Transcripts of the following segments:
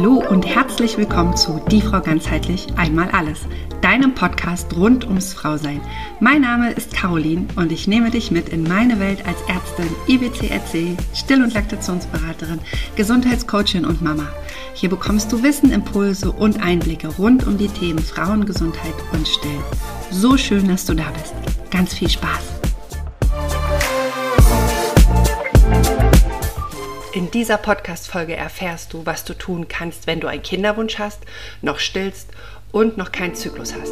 Hallo und herzlich willkommen zu Die Frau Ganzheitlich Einmal Alles, deinem Podcast rund ums Frausein. Mein Name ist Caroline und ich nehme dich mit in meine Welt als Ärztin, IBCLC, Still- und Laktationsberaterin, Gesundheitscoachin und Mama. Hier bekommst du Wissen, Impulse und Einblicke rund um die Themen Frauengesundheit und Stillen. So schön, dass du da bist. Ganz viel Spaß! In dieser Podcast-Folge erfährst du, was du tun kannst, wenn du einen Kinderwunsch hast, noch stillst und noch keinen Zyklus hast.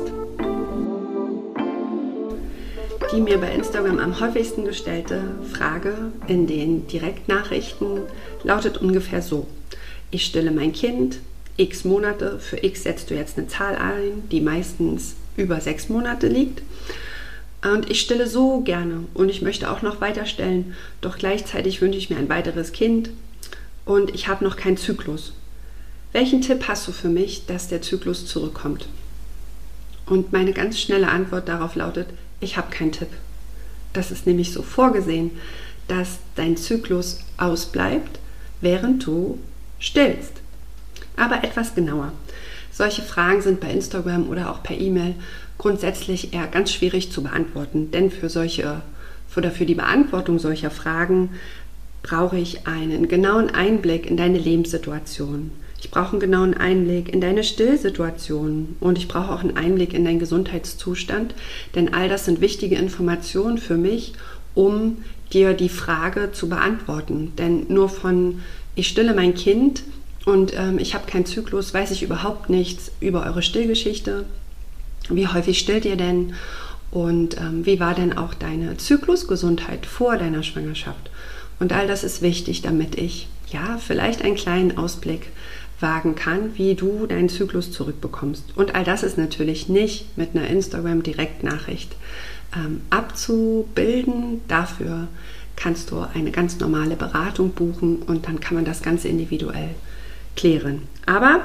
Die mir bei Instagram am häufigsten gestellte Frage in den Direktnachrichten lautet ungefähr so: Ich stille mein Kind, x Monate, für x setzt du jetzt eine Zahl ein, die meistens über 6 Monate liegt. Und ich stille so gerne und ich möchte auch noch weiter stillen, doch gleichzeitig wünsche ich mir ein weiteres Kind und ich habe noch keinen Zyklus. Welchen Tipp hast du für mich, dass der Zyklus zurückkommt? Und meine ganz schnelle Antwort darauf lautet: Ich habe keinen Tipp. Das ist nämlich so vorgesehen, dass dein Zyklus ausbleibt, während du stillst. Aber etwas genauer. Solche Fragen sind bei Instagram oder auch per E-Mail grundsätzlich eher ganz schwierig zu beantworten, denn für die Beantwortung solcher Fragen brauche ich einen genauen Einblick in deine Lebenssituation. Ich brauche einen genauen Einblick in deine Stillsituation und ich brauche auch einen Einblick in deinen Gesundheitszustand, denn all das sind wichtige Informationen für mich, um dir die Frage zu beantworten. Denn nur von ich stille mein Kind und ich habe keinen Zyklus, weiß ich überhaupt nichts über eure Stillgeschichte. Wie häufig stillt ihr denn? Und wie war denn auch deine Zyklusgesundheit vor deiner Schwangerschaft? Und all das ist wichtig, damit ich vielleicht einen kleinen Ausblick wagen kann, wie du deinen Zyklus zurückbekommst. Und all das ist natürlich nicht mit einer Instagram-Direktnachricht abzubilden. Dafür kannst du eine ganz normale Beratung buchen und dann kann man das Ganze individuell klären. Aber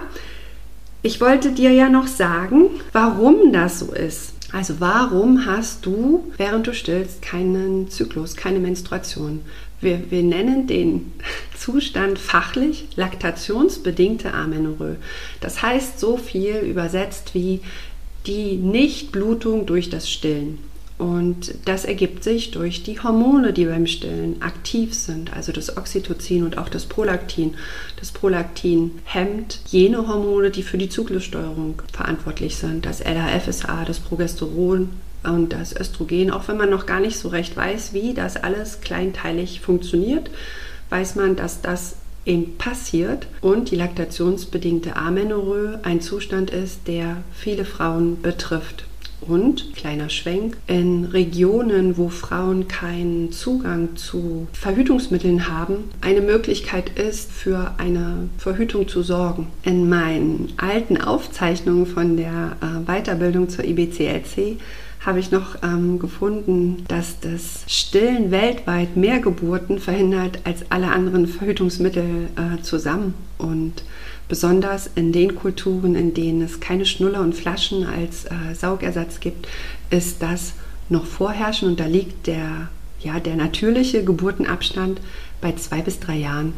ich wollte dir ja noch sagen, warum das so ist. Also warum hast du, während du stillst, keinen Zyklus, keine Menstruation? Wir nennen den Zustand fachlich laktationsbedingte Amenorrhoe. Das heißt so viel übersetzt wie die Nichtblutung durch das Stillen. Und das ergibt sich durch die Hormone, die beim Stillen aktiv sind, also das Oxytocin und auch das Prolaktin. Das Prolaktin hemmt jene Hormone, die für die Zyklussteuerung verantwortlich sind. Das LH-FSH, das Progesteron und das Östrogen. Auch wenn man noch gar nicht so recht weiß, wie das alles kleinteilig funktioniert, weiß man, dass das eben passiert und die laktationsbedingte Amenorrhoe ein Zustand ist, der viele Frauen betrifft. Und, kleiner Schwenk, in Regionen, wo Frauen keinen Zugang zu Verhütungsmitteln haben, eine Möglichkeit ist, für eine Verhütung zu sorgen. In meinen alten Aufzeichnungen von der Weiterbildung zur IBCLC habe ich noch gefunden, dass das Stillen weltweit mehr Geburten verhindert als alle anderen Verhütungsmittel zusammen. Und besonders in den Kulturen, in denen es keine Schnuller und Flaschen als Saugersatz gibt, ist das noch vorherrschend und da liegt der natürliche Geburtenabstand bei 2 bis 3 Jahren.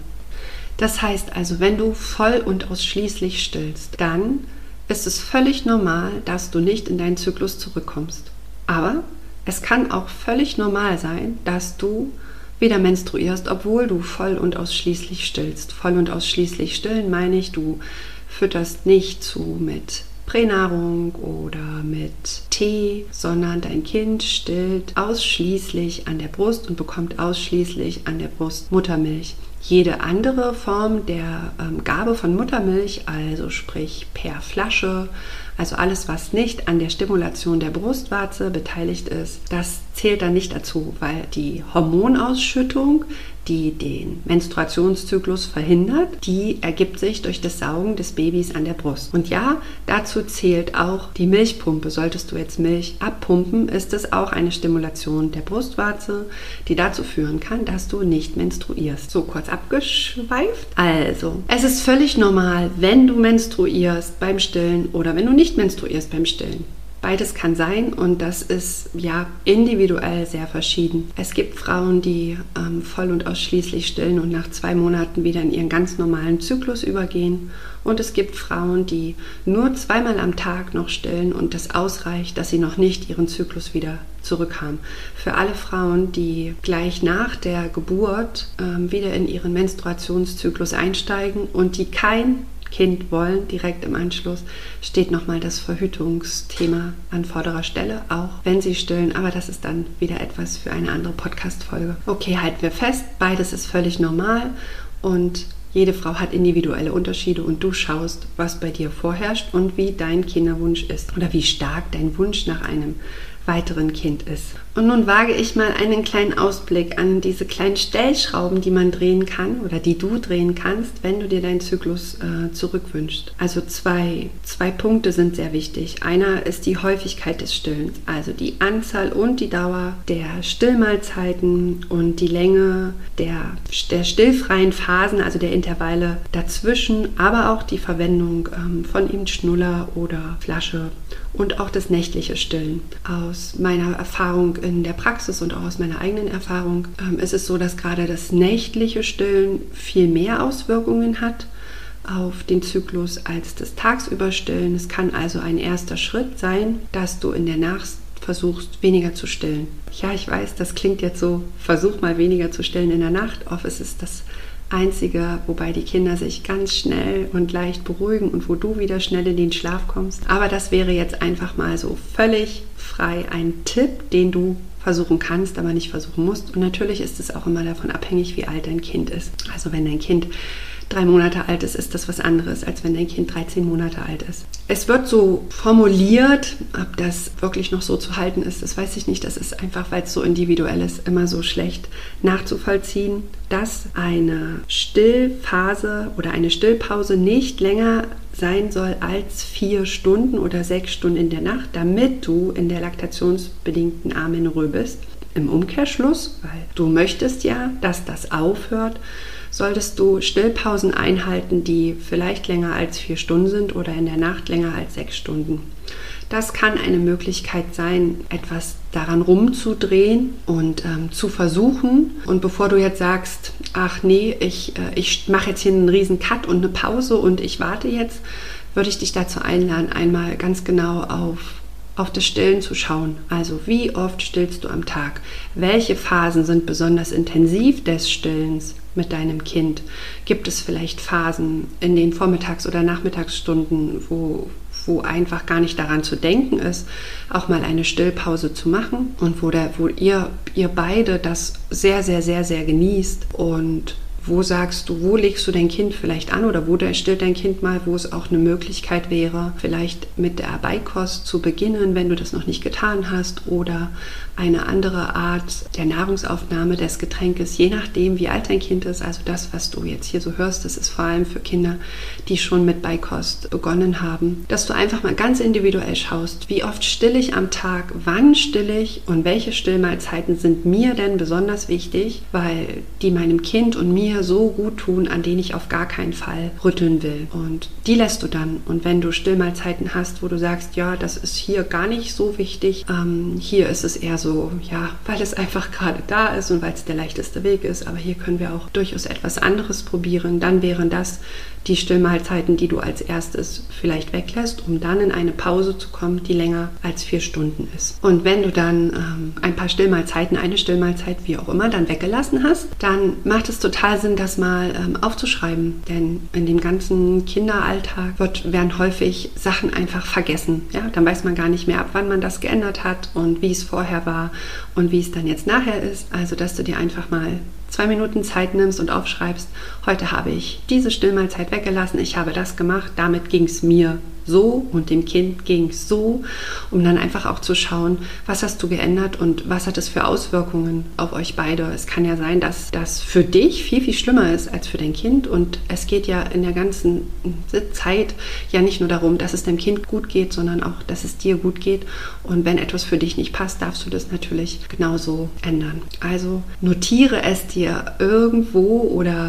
Das heißt also, wenn du voll und ausschließlich stillst, dann ist es völlig normal, dass du nicht in deinen Zyklus zurückkommst. Aber es kann auch völlig normal sein, dass du wieder menstruierst, obwohl du voll und ausschließlich stillst. Voll und ausschließlich stillen meine ich, du fütterst nicht mit Pränahrung oder mit Tee, sondern dein Kind stillt ausschließlich an der Brust und bekommt ausschließlich an der Brust Muttermilch. Jede andere Form der Gabe von Muttermilch, also sprich per Flasche, also alles, was nicht an der Stimulation der Brustwarze beteiligt ist, das zählt dann nicht dazu, weil die Hormonausschüttung, die den Menstruationszyklus verhindert, die ergibt sich durch das Saugen des Babys an der Brust. Und ja, dazu zählt auch die Milchpumpe. Solltest du jetzt Milch abpumpen, ist es auch eine Stimulation der Brustwarze, die dazu führen kann, dass du nicht menstruierst. So kurz abgeschweift. Also, es ist völlig normal, wenn du menstruierst beim Stillen oder wenn du nicht menstruierst beim Stillen. Beides kann sein und das ist ja individuell sehr verschieden. Es gibt Frauen, die voll und ausschließlich stillen und nach 2 Monaten wieder in ihren ganz normalen Zyklus übergehen. Und es gibt Frauen, die nur 2-mal am Tag noch stillen und das ausreicht, dass sie noch nicht ihren Zyklus wieder zurück haben. Für alle Frauen, die gleich nach der Geburt wieder in ihren Menstruationszyklus einsteigen und die kein Kind wollen, direkt im Anschluss, steht nochmal das Verhütungsthema an vorderer Stelle, auch wenn sie stillen, aber das ist dann wieder etwas für eine andere Podcast-Folge. Okay, halten wir fest, beides ist völlig normal und jede Frau hat individuelle Unterschiede und du schaust, was bei dir vorherrscht und wie dein Kinderwunsch ist oder wie stark dein Wunsch nach einem weiteren Kind ist. Und nun wage ich mal einen kleinen Ausblick an diese kleinen Stellschrauben, die man drehen kann oder die du drehen kannst, wenn du dir deinen Zyklus zurückwünschst. Also zwei Punkte sind sehr wichtig. Einer ist die Häufigkeit des Stillens, also die Anzahl und die Dauer der Stillmahlzeiten und die Länge der stillfreien Phasen, also der Intervalle dazwischen, aber auch die Verwendung von eben Schnuller oder Flasche und auch das nächtliche Stillen. Aus meiner Erfahrung in der Praxis und auch aus meiner eigenen Erfahrung ist es so, dass gerade das nächtliche Stillen viel mehr Auswirkungen hat auf den Zyklus als das tagsüber Stillen. Es kann also ein erster Schritt sein, dass du in der Nacht versuchst, weniger zu stillen. Ja, ich weiß, das klingt jetzt so, versuch mal weniger zu stillen in der Nacht. Oft ist es das Einzige, wobei die Kinder sich ganz schnell und leicht beruhigen und wo du wieder schnell in den Schlaf kommst. Aber das wäre jetzt einfach mal so völlig frei ein Tipp, den du versuchen kannst, aber nicht versuchen musst. Und natürlich ist es auch immer davon abhängig, wie alt dein Kind ist. Also wenn dein Kind 3 Monate alt ist, ist das was anderes, als wenn dein Kind 13 Monate alt ist. Es wird so formuliert, ob das wirklich noch so zu halten ist, das weiß ich nicht. Das ist einfach, weil es so individuell ist, immer so schlecht nachzuvollziehen, dass eine Stillphase oder eine Stillpause nicht länger sein soll als 4 Stunden oder 6 Stunden in der Nacht, damit du in der laktationsbedingten Amenorrhoe bist. Im Umkehrschluss, weil du möchtest ja, dass das aufhört, solltest du Stillpausen einhalten, die vielleicht länger als 4 Stunden sind oder in der Nacht länger als 6 Stunden. Das kann eine Möglichkeit sein, etwas daran rumzudrehen und zu versuchen. Und bevor du jetzt sagst, ach nee, ich mache jetzt hier einen riesen Cut und eine Pause und ich warte jetzt, würde ich dich dazu einladen, einmal ganz genau auf das Stillen zu schauen. Also wie oft stillst du am Tag? Welche Phasen sind besonders intensiv des Stillens mit deinem Kind? Gibt es vielleicht Phasen in den Vormittags- oder Nachmittagsstunden, wo einfach gar nicht daran zu denken ist, auch mal eine Stillpause zu machen und wo ihr beide das sehr, sehr, sehr, sehr genießt und wo sagst du, wo legst du dein Kind vielleicht an oder wo stillt dein Kind mal, wo es auch eine Möglichkeit wäre, vielleicht mit der Beikost zu beginnen, wenn du das noch nicht getan hast oder eine andere Art der Nahrungsaufnahme des Getränkes, je nachdem, wie alt dein Kind ist. Also das, was du jetzt hier so hörst, das ist vor allem für Kinder, die schon mit Beikost begonnen haben, dass du einfach mal ganz individuell schaust, wie oft stille ich am Tag, wann stille ich und welche Stillmahlzeiten sind mir denn besonders wichtig, weil die meinem Kind und mir so gut tun, an denen ich auf gar keinen Fall rütteln will. Und die lässt du dann. Und wenn du Stillmahlzeiten hast, wo du sagst, ja, das ist hier gar nicht so wichtig, hier ist es eher so, ja, weil es einfach gerade da ist und weil es der leichteste Weg ist, aber hier können wir auch durchaus etwas anderes probieren, dann wären das die Stillmahlzeiten, die du als erstes vielleicht weglässt, um dann in eine Pause zu kommen, die länger als 4 Stunden ist. Und wenn du dann ein paar Stillmahlzeiten, eine Stillmahlzeit, wie auch immer, dann weggelassen hast, dann macht es total Sinn, das mal aufzuschreiben. Denn in dem ganzen Kinderalltag werden häufig Sachen einfach vergessen. Ja? Dann weiß man gar nicht mehr, ab wann man das geändert hat und wie es vorher war und wie es dann jetzt nachher ist. Also, dass du dir einfach mal 2 Minuten Zeit nimmst und aufschreibst, heute habe ich diese Stillmahlzeit weggelassen, ich habe das gemacht, damit ging es mir so und dem Kind ging es so, um dann einfach auch zu schauen, was hast du geändert und was hat es für Auswirkungen auf euch beide. Es kann ja sein, dass das für dich viel, viel schlimmer ist als für dein Kind und es geht ja in der ganzen Zeit ja nicht nur darum, dass es deinem Kind gut geht, sondern auch, dass es dir gut geht und wenn etwas für dich nicht passt, darfst du das natürlich genauso ändern. Also notiere es dir irgendwo oder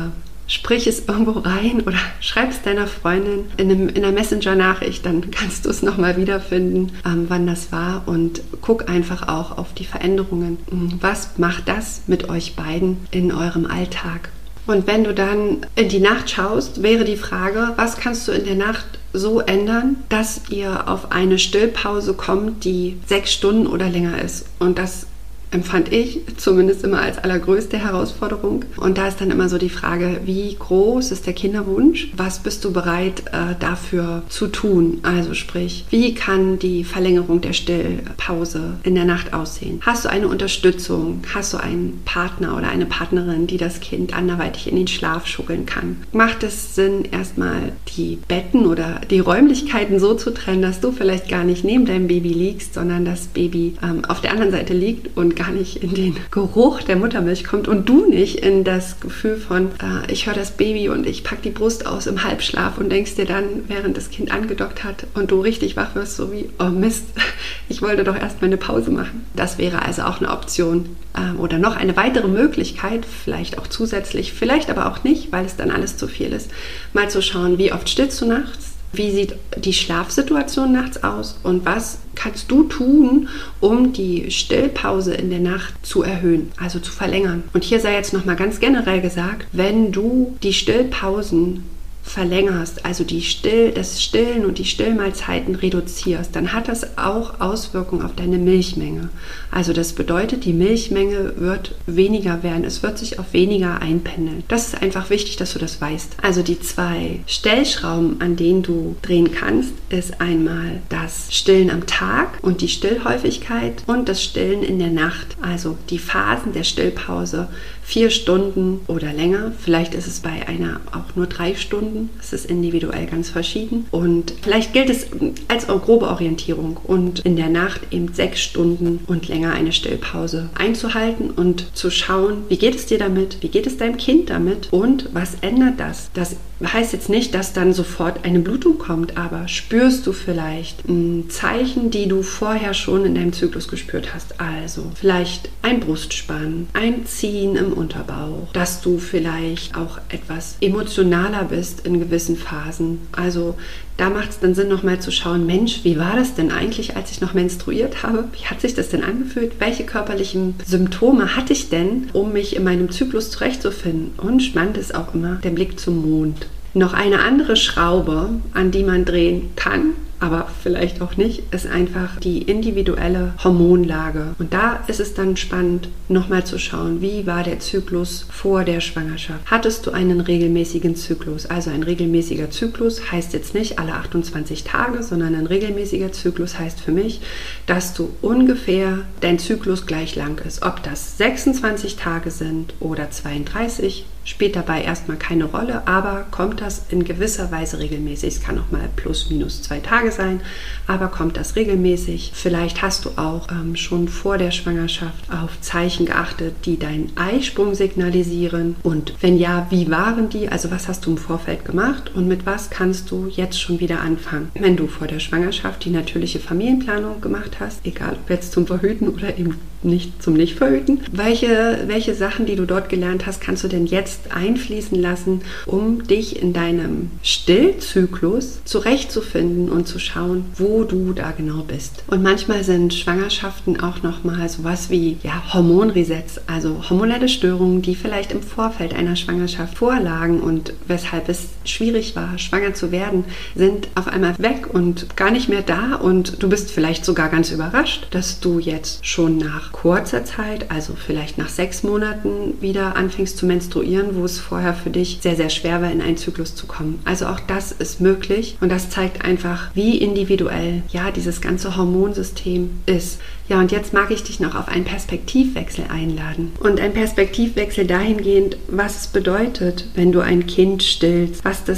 sprich es irgendwo rein oder schreib es deiner Freundin in einer Messenger-Nachricht, dann kannst du es nochmal wiederfinden, wann das war, und guck einfach auch auf die Veränderungen. Was macht das mit euch beiden in eurem Alltag? Und wenn du dann in die Nacht schaust, wäre die Frage, was kannst du in der Nacht so ändern, dass ihr auf eine Stillpause kommt, die 6 Stunden oder länger ist. Und das empfand ich zumindest immer als allergrößte Herausforderung. Und da ist dann immer so die Frage, wie groß ist der Kinderwunsch? Was bist du bereit dafür zu tun? Also sprich, wie kann die Verlängerung der Stillpause in der Nacht aussehen? Hast du eine Unterstützung? Hast du einen Partner oder eine Partnerin, die das Kind anderweitig in den Schlaf schuggeln kann? Macht es Sinn, erstmal die Betten oder die Räumlichkeiten so zu trennen, dass du vielleicht gar nicht neben deinem Baby liegst, sondern das Baby auf der anderen Seite liegt und gar nicht in den Geruch der Muttermilch kommt und du nicht in das Gefühl von, ich höre das Baby und ich packe die Brust aus im Halbschlaf und denkst dir dann, während das Kind angedockt hat und du richtig wach wirst, so wie, oh Mist, ich wollte doch erst mal eine Pause machen. Das wäre also auch eine Option oder noch eine weitere Möglichkeit, vielleicht auch zusätzlich, vielleicht aber auch nicht, weil es dann alles zu viel ist, mal zu schauen, wie oft stillst du nachts? Wie sieht die Schlafsituation nachts aus und was kannst du tun, um die Stillpause in der Nacht zu erhöhen, also zu verlängern? Und hier sei jetzt nochmal ganz generell gesagt, wenn du die Stillpausen verlängerst, also das Stillen und die Stillmahlzeiten reduzierst, dann hat das auch Auswirkungen auf deine Milchmenge. Also das bedeutet, die Milchmenge wird weniger werden, es wird sich auf weniger einpendeln. Das ist einfach wichtig, dass du das weißt. Also die 2 Stellschrauben, an denen du drehen kannst, ist einmal das Stillen am Tag und die Stillhäufigkeit und das Stillen in der Nacht, also die Phasen der Stillpause, 4 Stunden oder länger. Vielleicht ist es bei einer auch nur 3 Stunden. Es ist individuell ganz verschieden. Und vielleicht gilt es als grobe Orientierung und in der Nacht eben 6 Stunden und länger eine Stillpause einzuhalten und zu schauen, wie geht es dir damit, wie geht es deinem Kind damit und was ändert das? Das heißt jetzt nicht, dass dann sofort eine Blutung kommt, aber spürst du vielleicht Zeichen, die du vorher schon in deinem Zyklus gespürt hast? Also vielleicht ein Brustspannen, ein Ziehen im Unterbauch, dass du vielleicht auch etwas emotionaler bist in gewissen Phasen. Also da macht es dann Sinn, nochmal zu schauen, Mensch, wie war das denn eigentlich, als ich noch menstruiert habe? Wie hat sich das denn angefühlt? Welche körperlichen Symptome hatte ich denn, um mich in meinem Zyklus zurechtzufinden? Und spannend ist auch immer der Blick zum Mond. Noch eine andere Schraube, an die man drehen kann, aber vielleicht auch nicht, ist einfach die individuelle Hormonlage. Und da ist es dann spannend, nochmal zu schauen, wie war der Zyklus vor der Schwangerschaft? Hattest du einen regelmäßigen Zyklus? Also ein regelmäßiger Zyklus heißt jetzt nicht alle 28 Tage, sondern ein regelmäßiger Zyklus heißt für mich, dass du ungefähr dein Zyklus gleich lang ist. Ob das 26 Tage sind oder 32, spielt dabei erstmal keine Rolle, aber kommt das in gewisser Weise regelmäßig. Es kann auch mal plus minus 2 Tage sein, aber kommt das regelmäßig. Vielleicht hast du auch schon vor der Schwangerschaft auf Zeichen geachtet, die deinen Eisprung signalisieren, und wenn ja, wie waren die? Also was hast du im Vorfeld gemacht und mit was kannst du jetzt schon wieder anfangen? Wenn du vor der Schwangerschaft die natürliche Familienplanung gemacht hast, egal ob jetzt zum Verhüten oder eben nicht zum Nicht-Verhüten, welche Sachen, die du dort gelernt hast, kannst du denn jetzt einfließen lassen, um dich in deinem Stillzyklus zurechtzufinden und zu schauen, wo du da genau bist. Und manchmal sind Schwangerschaften auch nochmal sowas wie Hormonresets, also hormonelle Störungen, die vielleicht im Vorfeld einer Schwangerschaft vorlagen und weshalb es schwierig war, schwanger zu werden, sind auf einmal weg und gar nicht mehr da, und du bist vielleicht sogar ganz überrascht, dass du jetzt schon nach kurzer Zeit, also vielleicht nach 6 Monaten, wieder anfängst zu menstruieren, wo es vorher für dich sehr, sehr schwer war, in einen Zyklus zu kommen. Also auch das ist möglich, und das zeigt einfach, wie individuell dieses ganze Hormonsystem ist. Ja, und jetzt mag ich dich noch auf einen Perspektivwechsel einladen. Und ein Perspektivwechsel dahingehend, was es bedeutet, wenn du ein Kind stillst, was das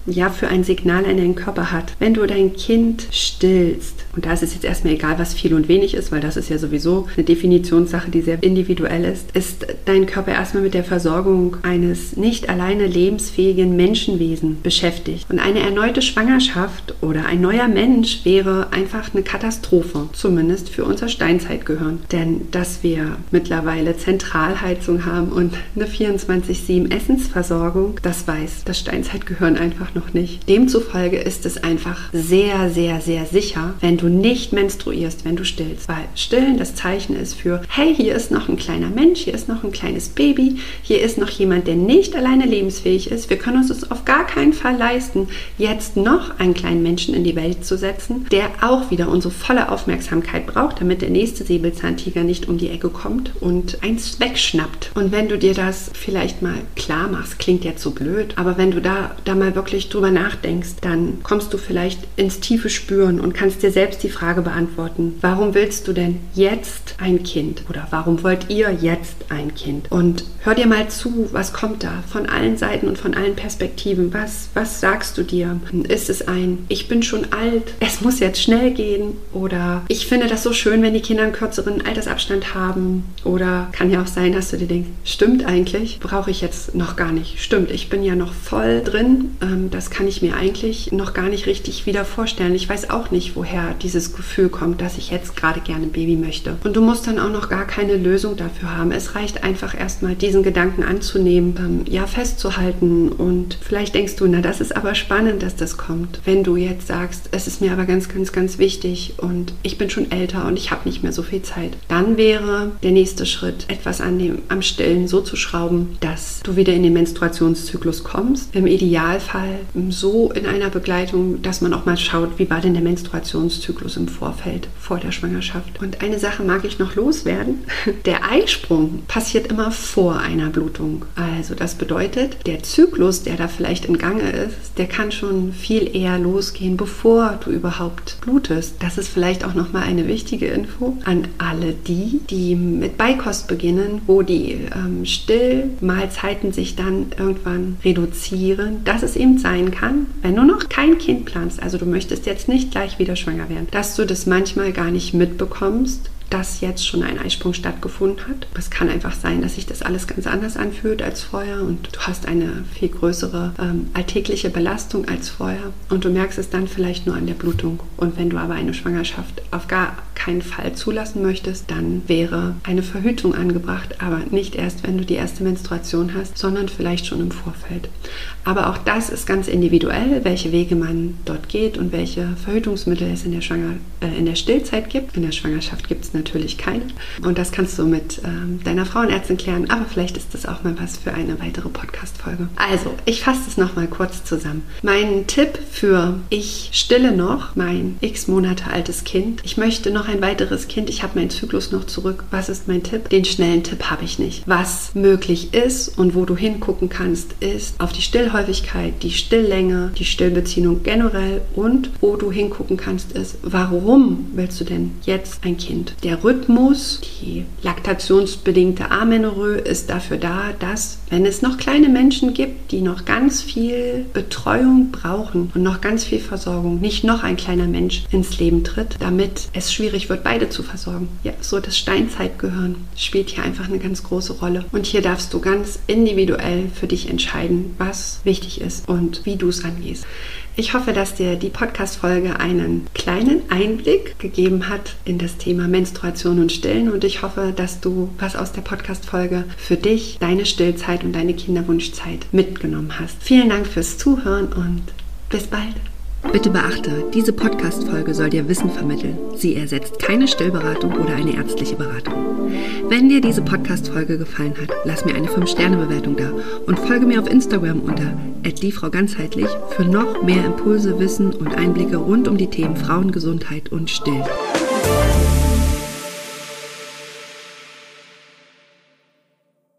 für ein Signal an deinen Körper hat. Wenn du dein Kind stillst, und da ist es jetzt erstmal egal, was viel und wenig ist, weil das ist ja sowieso eine Definitionssache, die sehr individuell ist dein Körper erstmal mit der Versorgung eines nicht alleine lebensfähigen Menschenwesens beschäftigt. Und eine erneute Schwangerschaft oder ein neuer Mensch wäre einfach eine Katastrophe, zumindest für unser Steinzeitgehirn. Denn dass wir mittlerweile Zentralheizung haben und eine 24/7 Essensversorgung, das weiß das Steinzeitgehirn einfach noch nicht. Demzufolge ist es einfach sehr, sehr, sehr sicher, wenn du nicht menstruierst, wenn du stillst. Weil Stillen das Zeichen ist für, hey, hier ist noch ein kleiner Mensch, hier ist noch ein kleines Baby, hier ist noch jemand, der nicht alleine lebensfähig ist. Wir können uns das auf gar keinen Fall leisten, jetzt noch einen kleinen Menschen in die Welt zu setzen, der auch wieder unsere volle Aufmerksamkeit braucht, damit der nächste Säbelzahntiger nicht um die Ecke kommt und eins wegschnappt. Und wenn du dir das vielleicht mal klar machst, klingt jetzt so blöd, aber wenn du da mal wirklich drüber nachdenkst, dann kommst du vielleicht ins tiefe Spüren und kannst dir selbst die Frage beantworten, warum willst du denn jetzt ein Kind? Oder warum wollt ihr jetzt ein Kind? Und hör dir mal zu, was kommt da von allen Seiten und von allen Perspektiven? Was sagst du dir? Ist es ein, ich bin schon alt, es muss jetzt schnell gehen? Oder ich finde das so schön, wenn die Kinder einen kürzeren Altersabstand haben? Oder kann ja auch sein, dass du dir denkst, stimmt eigentlich, brauche ich jetzt noch gar nicht. Stimmt, ich bin ja noch voll drin, das kann ich mir eigentlich noch gar nicht richtig wieder vorstellen. Ich weiß auch nicht, woher dieses Gefühl kommt, dass ich jetzt gerade gerne ein Baby möchte. Und du musst dann auch noch gar keine Lösung dafür haben. Es reicht einfach erstmal, diesen Gedanken anzunehmen, festzuhalten. Und vielleicht denkst du, na, das ist aber spannend, dass das kommt. Wenn du jetzt sagst, es ist mir aber ganz, ganz, ganz wichtig und ich bin schon älter und ich habe nicht mehr so viel Zeit, dann wäre der nächste Schritt, etwas am Stillen so zu schrauben, dass du wieder in den Menstruationszyklus kommst. Im Idealfall so in einer Begleitung, dass man auch mal schaut, wie war denn der Menstruationszyklus im Vorfeld, vor der Schwangerschaft. Und eine Sache mag ich noch loswerden. Der Eisprung passiert immer vor einer Blutung. Also das bedeutet, der Zyklus, der da vielleicht in Gange ist, der kann schon viel eher losgehen, bevor du überhaupt blutest. Das ist vielleicht auch nochmal eine wichtige Info an alle die mit Beikost beginnen, wo die Stillmahlzeiten sich dann irgendwann reduzieren, dass es eben sein kann, wenn du noch kein Kind planst, also du möchtest jetzt nicht gleich wieder schwanger werden, dass du das manchmal gar nicht mitbekommst, dass jetzt schon ein Eisprung stattgefunden hat. Es kann einfach sein, dass sich das alles ganz anders anfühlt als vorher und du hast eine viel größere alltägliche Belastung als vorher und du merkst es dann vielleicht nur an der Blutung. Und wenn du aber eine Schwangerschaft auf gar keinen Fall zulassen möchtest, dann wäre eine Verhütung angebracht, aber nicht erst, wenn du die erste Menstruation hast, sondern vielleicht schon im Vorfeld. Aber auch das ist ganz individuell, welche Wege man dort geht und welche Verhütungsmittel es in der Stillzeit gibt. In der Schwangerschaft gibt es natürlich keine. Und das kannst du mit deiner Frauenärztin klären, aber vielleicht ist das auch mal was für eine weitere Podcast-Folge. Also, ich fasse es nochmal kurz zusammen. Mein Tipp für ich stille noch mein x Monate altes Kind. Ich möchte noch ein weiteres Kind. Ich habe meinen Zyklus noch zurück. Was ist mein Tipp? Den schnellen Tipp habe ich nicht. Was möglich ist und wo du hingucken kannst, ist auf die Stillhäufigkeit, die Stilllänge, die Stillbeziehung generell und wo du hingucken kannst, ist, warum willst du denn jetzt ein Kind? Der Rhythmus, die laktationsbedingte Amenorrhoe ist dafür da, dass, wenn es noch kleine Menschen gibt, die noch ganz viel Betreuung brauchen und noch ganz viel Versorgung, nicht noch ein kleiner Mensch ins Leben tritt, damit es schwierig wird, beide zu versorgen. Ja, so das Steinzeitgehirn spielt hier einfach eine ganz große Rolle. Und hier darfst du ganz individuell für dich entscheiden, was wichtig ist und wie du es angehst. Ich hoffe, dass dir die Podcast-Folge einen kleinen Einblick gegeben hat in das Thema Menstruation und Stillen und ich hoffe, dass du was aus der Podcast-Folge für dich, deine Stillzeit und deine Kinderwunschzeit mitgenommen hast. Vielen Dank fürs Zuhören und bis bald. Bitte beachte, diese Podcast-Folge soll dir Wissen vermitteln. Sie ersetzt keine Stillberatung oder eine ärztliche Beratung. Wenn dir diese Podcast-Folge gefallen hat, lass mir eine 5-Sterne-Bewertung da und folge mir auf Instagram unter @diefrauganzheitlich für noch mehr Impulse, Wissen und Einblicke rund um die Themen Frauengesundheit und Stillen.